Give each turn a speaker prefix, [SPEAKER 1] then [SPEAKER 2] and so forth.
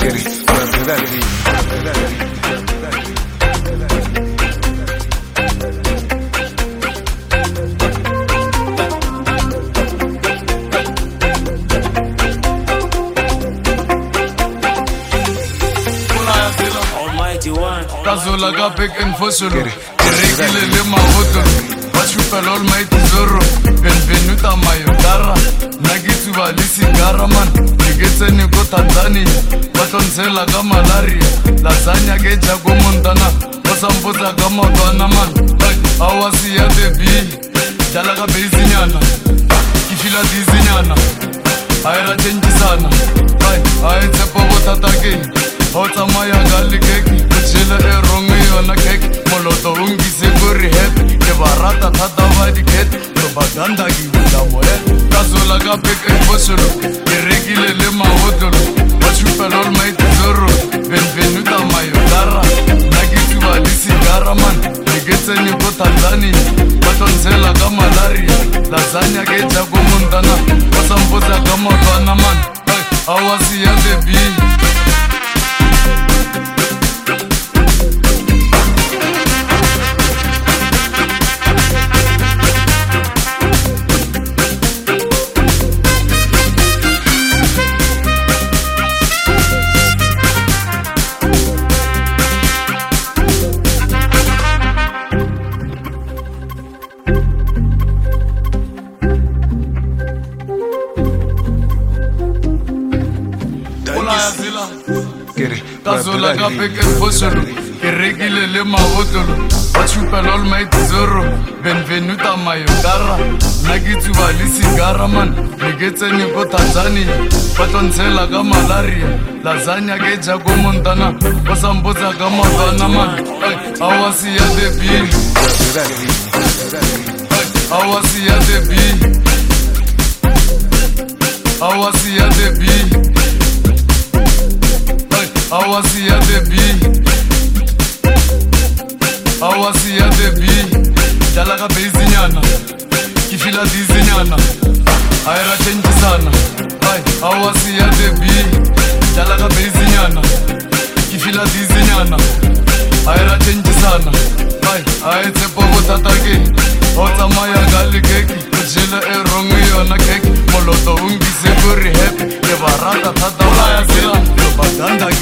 [SPEAKER 1] Kazola ka back and forth Kerekile le mahotolo Bashupela almighty zoro Benvenuta mayodara Nagitsuba le sigara man Nigetseni ko Tanzania Batonsela ka malaria Lasagna ke Jago Montana Basamboza ka Madonna man Awasi ya debi Jala ka bezinyana Kifila dizinyana Aira chenjisana Ay tsepo botatake Hota maya gali keki Jela rongi yona keki Moloto ungise kuri head Ke barata tata vadi keti Propaganda ki wila moe Kazola ka peke fosholo Kerekile le mahotolo Bashupela almighty zoro Benvenuta mayodara Nagitsuba le sigara man Nigetseni ko Tanzania Batonsela ka malaria Lasagna ke Jago Montana Basamboza ka Madonna man Awasi ya debi Kazola ka peke fosholo Kerekile le mahotolo Bashupela almighty zoro Benvenuta mayodara Nagitsuba le sigara man Nigetseni ko Tanzania Batonsela ka malaria Lasagna ke Jago Montana Basamboza ka Madonna man Awasi ya debi Awasi ya debi Awasi ya debi Awasi ya debi Awasi ya debi Jala ka bezinyana Kifila dizinyana Aira chenjisana Awasi ya debi Jala ka bezinyana Kifila dizinyana Aira chenjisana Ay tsepo botatake Hota maya gali keki Jela rongi yona keki Moloto ungise kuri happy Ke barata tata vaya zila Propaganda